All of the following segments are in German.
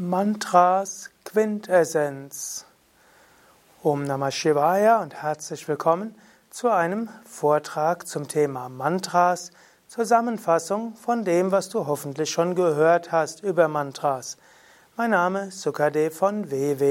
Mantras Quintessenz. Om Namah Shivaya und herzlich willkommen zu einem Vortrag zum Thema Mantras, Zusammenfassung von dem, was du hoffentlich schon gehört hast über Mantras. Mein Name ist Sukadev von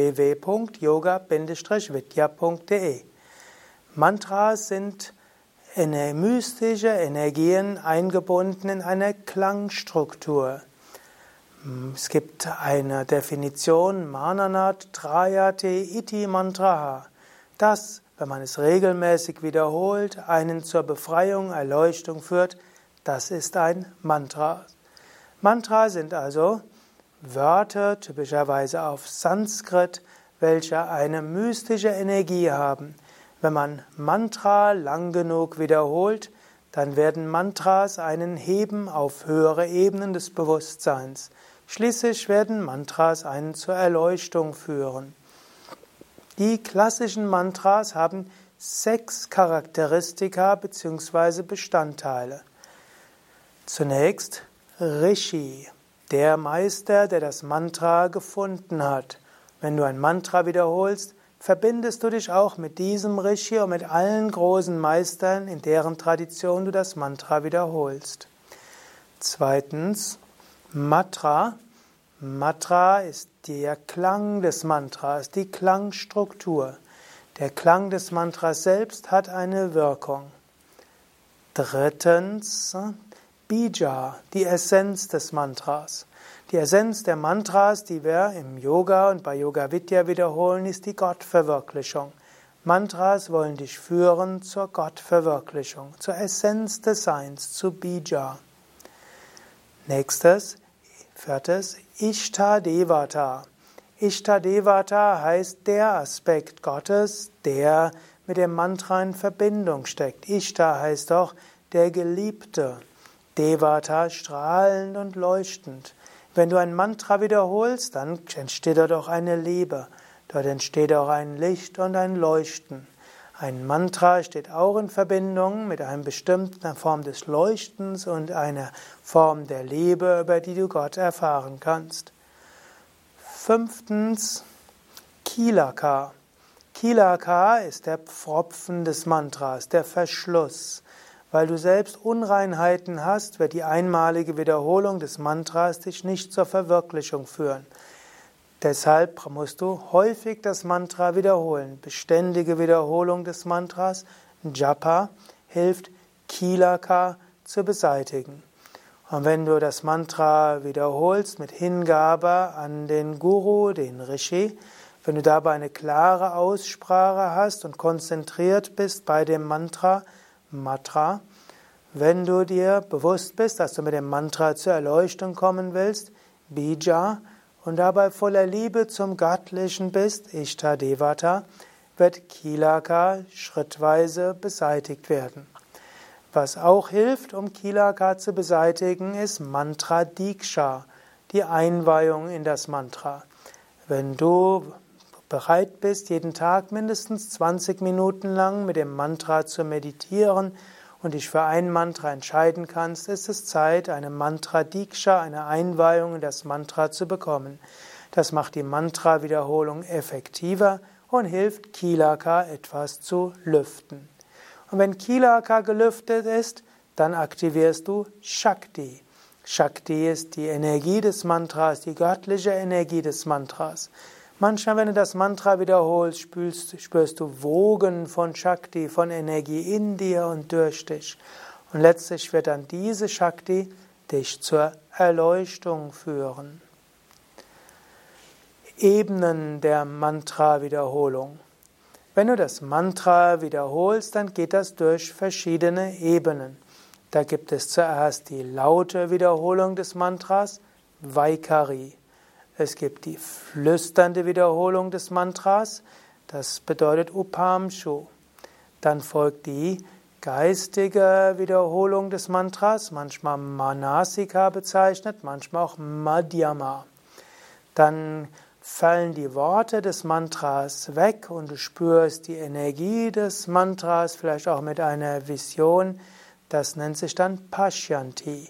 www.yoga-vidya.de. Mantras sind mystische Energien eingebunden in eine Klangstruktur. Es gibt eine Definition, Mananat Trayate iti Mantraha, das, wenn man es regelmäßig wiederholt, einen zur Befreiung, Erleuchtung führt, das ist ein Mantra. Mantra sind also Wörter, typischerweise auf Sanskrit, welche eine mystische Energie haben. Wenn man Mantra lang genug wiederholt, dann werden Mantras einen heben auf höhere Ebenen des Bewusstseins. Schließlich werden Mantras einen zur Erleuchtung führen. Die klassischen Mantras haben 6 Charakteristika bzw. Bestandteile. Zunächst Rishi, der Meister, der das Mantra gefunden hat. Wenn du ein Mantra wiederholst, verbindest du dich auch mit diesem Rishi und mit allen großen Meistern, in deren Tradition du das Mantra wiederholst. Zweitens Matra. Matra ist der Klang des Mantras, die Klangstruktur. Der Klang des Mantras selbst hat eine Wirkung. Drittens Bija, die Essenz des Mantras. Die Essenz der Mantras, die wir im Yoga und bei Yoga Vidya wiederholen, ist die Gottverwirklichung. Mantras wollen dich führen zur Gottverwirklichung, zur Essenz des Seins, zu Bija. Viertes, Ishtadevata. Ishtadevata heißt der Aspekt Gottes, der mit dem Mantra in Verbindung steckt. Ishta heißt auch der Geliebte. Devata strahlend und leuchtend. Wenn du ein Mantra wiederholst, dann entsteht dort auch eine Liebe. Dort entsteht auch ein Licht und ein Leuchten. Ein Mantra steht auch in Verbindung mit einer bestimmten Form des Leuchtens und einer Form der Liebe, über die du Gott erfahren kannst. 5. Kilaka. Kilaka ist der Pfropfen des Mantras, der Verschluss. Weil du selbst Unreinheiten hast, wird die einmalige Wiederholung des Mantras dich nicht zur Verwirklichung führen. Deshalb musst du häufig das Mantra wiederholen. Beständige Wiederholung des Mantras, Japa, hilft, Kilaka zu beseitigen. Und wenn du das Mantra wiederholst mit Hingabe an den Guru, den Rishi, wenn du dabei eine klare Aussprache hast und konzentriert bist bei dem Mantra, Matra, wenn du dir bewusst bist, dass du mit dem Mantra zur Erleuchtung kommen willst, Bija, und dabei voller Liebe zum Göttlichen bist, Ishtadevata, wird Kilaka schrittweise beseitigt werden. Was auch hilft, um Kilaka zu beseitigen, ist Mantra Diksha, die Einweihung in das Mantra. Wenn du bereit bist, jeden Tag mindestens 20 Minuten lang mit dem Mantra zu meditieren und dich für ein Mantra entscheiden kannst, ist es Zeit, eine Mantra-Diksha, eine Einweihung in das Mantra zu bekommen. Das macht die Mantra-Wiederholung effektiver und hilft, Kilaka etwas zu lüften. Und wenn Kilaka gelüftet ist, dann aktivierst du Shakti. Shakti ist die Energie des Mantras, die göttliche Energie des Mantras. Manchmal, wenn du das Mantra wiederholst, spürst du Wogen von Shakti, von Energie in dir und durch dich. Und letztlich wird dann diese Shakti dich zur Erleuchtung führen. Ebenen der Mantra-Wiederholung. Wenn du das Mantra wiederholst, dann geht das durch verschiedene Ebenen. Da gibt es zuerst die laute Wiederholung des Mantras, Vaikari. Es gibt die flüsternde Wiederholung des Mantras, das bedeutet Upamshu. Dann folgt die geistige Wiederholung des Mantras, manchmal Manasika bezeichnet, manchmal auch Madhyama. Dann fallen die Worte des Mantras weg und du spürst die Energie des Mantras, vielleicht auch mit einer Vision. Das nennt sich dann Pashyanti.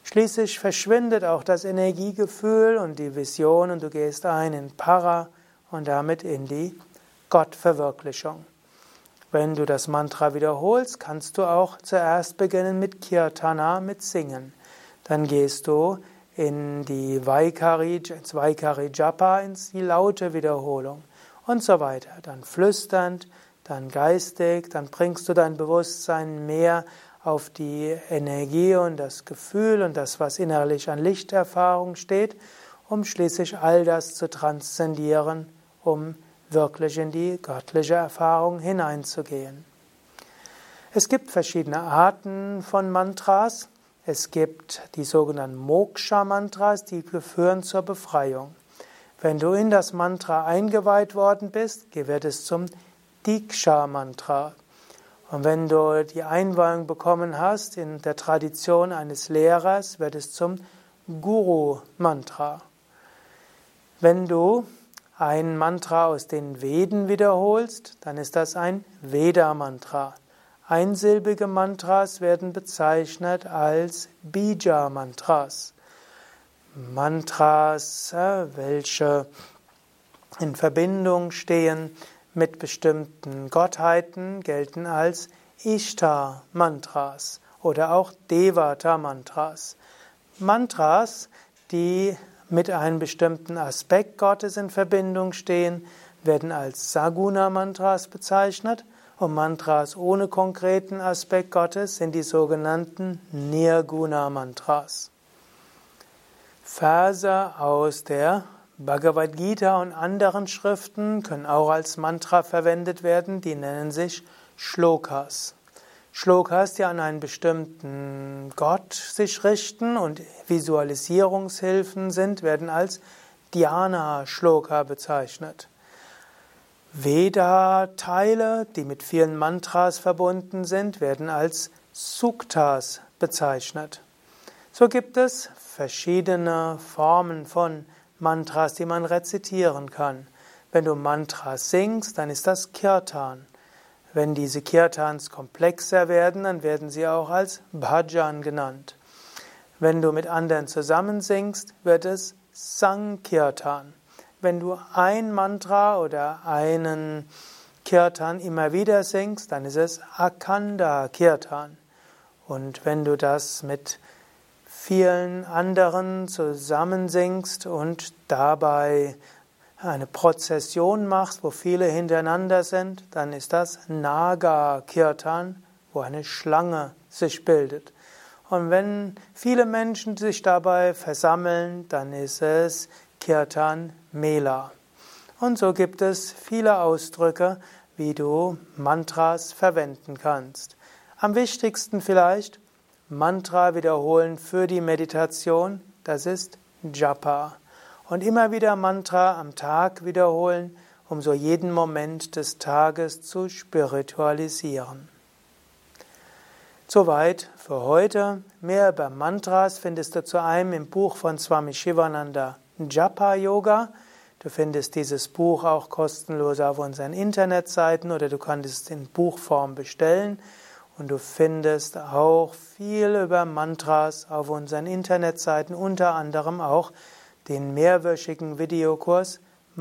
Schließlich verschwindet auch das Energiegefühl und die Vision und du gehst ein in Para und damit in die Gottverwirklichung. Wenn du das Mantra wiederholst, kannst du auch zuerst beginnen mit Kirtana, mit Singen. Dann gehst du in ins Vaikari Japa, ins die laute Wiederholung und so weiter. Dann flüsternd, dann geistig, dann bringst du dein Bewusstsein mehr auf die Energie und das Gefühl und das, was innerlich an Lichterfahrung steht, um schließlich all das zu transzendieren, um wirklich in die göttliche Erfahrung hineinzugehen. Es gibt verschiedene Arten von Mantras. Es gibt die sogenannten Moksha-Mantras, die führen zur Befreiung. Wenn du in das Mantra eingeweiht worden bist, wird es zum Diksha-Mantra. Und wenn du die Einweihung bekommen hast in der Tradition eines Lehrers, wird es zum Guru-Mantra. Wenn du ein Mantra aus den Veden wiederholst, dann ist das ein Veda-Mantra. Einsilbige Mantras werden bezeichnet als Bija-Mantras. Mantras, welche in Verbindung stehen mit bestimmten Gottheiten, gelten als Ishta-Mantras oder auch Devata-Mantras. Mantras, die mit einem bestimmten Aspekt Gottes in Verbindung stehen, werden als Saguna-Mantras bezeichnet und Mantras ohne konkreten Aspekt Gottes sind die sogenannten Nirguna-Mantras. Verse aus der Bhagavad Gita und anderen Schriften können auch als Mantra verwendet werden, die nennen sich Shlokas. Shlokas, die an einen bestimmten Gott sich richten und Visualisierungshilfen sind, werden als Dhyana-Shloka bezeichnet. Veda-Teile, die mit vielen Mantras verbunden sind, werden als Suktas bezeichnet. So gibt es verschiedene Formen von Mantras, die man rezitieren kann. Wenn du Mantras singst, dann ist das Kirtan. Wenn diese Kirtans komplexer werden, dann werden sie auch als Bhajan genannt. Wenn du mit anderen zusammen singst, wird es Sankirtan. Wenn du ein Mantra oder einen Kirtan immer wieder singst, dann ist es Akhanda Kirtan. Und wenn du das mit vielen anderen zusammen singst und dabei eine Prozession machst, wo viele hintereinander sind, dann ist das Naga Kirtan, wo eine Schlange sich bildet. Und wenn viele Menschen sich dabei versammeln, dann ist es Kirtan Mela. Und so gibt es viele Ausdrücke, wie du Mantras verwenden kannst. Am wichtigsten vielleicht Mantra wiederholen für die Meditation, das ist Japa. Und immer wieder Mantra am Tag wiederholen, um so jeden Moment des Tages zu spiritualisieren. Soweit für heute. Mehr über Mantras findest du zu einem im Buch von Swami Shivananda, Japa Yoga. Du findest dieses Buch auch kostenlos auf unseren Internetseiten oder du kannst es in Buchform bestellen. Und du findest auch viel über Mantras auf unseren Internetseiten, unter anderem auch den mehrwöchigen Videokurs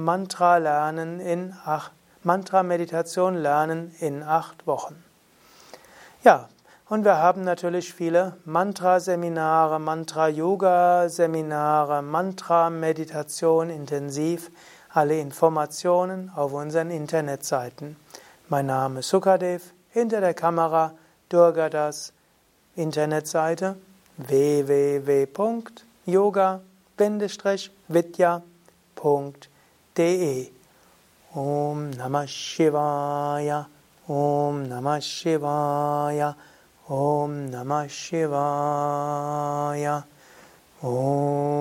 Mantra-Meditation lernen in 8 Wochen. Ja, und wir haben natürlich viele Mantra-Seminare, Mantra-Yoga-Seminare, Mantra-Meditation intensiv. Alle Informationen auf unseren Internetseiten. Mein Name ist Sukadev, hinter der Kamera Durgadas Internetseite www.yoga-vidya.de. Om Namah Shivaya, Om Namah Shivaya, Om Namah Shivaya, Om